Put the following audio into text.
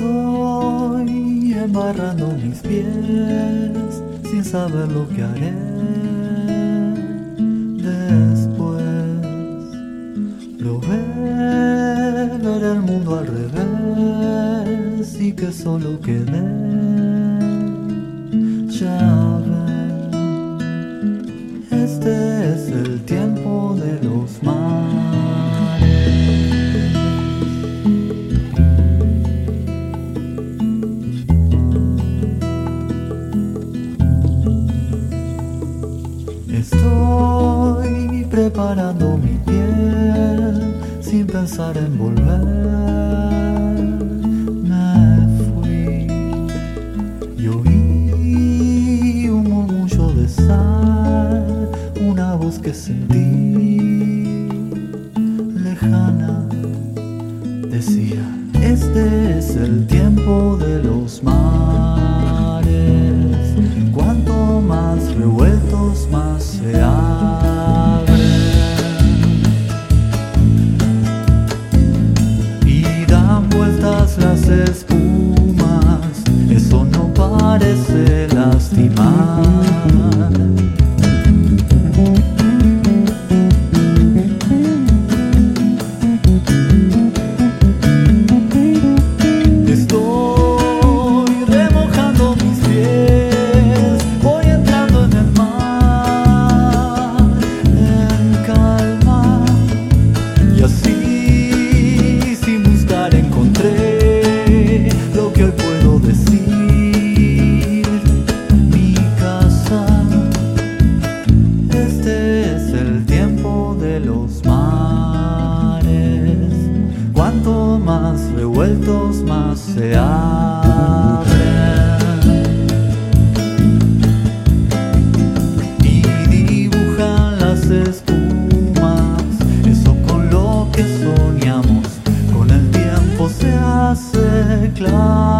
Estoy embarrando mis pies sin saber lo que haré después. Probé ver el mundo al revés y que solo quedé. Ya ven, este es el tiempo de los mares. Estoy preparando mi piel sin pensar en volver. Me fui y oí un murmullo de sal, una voz que sentí lejana. Decía, este es el tiempo de los mares. Cuanto más revueltos, más se abren. Y dan vueltas las espumas, eso no parece lastimar. Cuanto más revueltos, más se abren. Y dibujan las espumas, eso con lo que soñamos, con el tiempo se hace claro.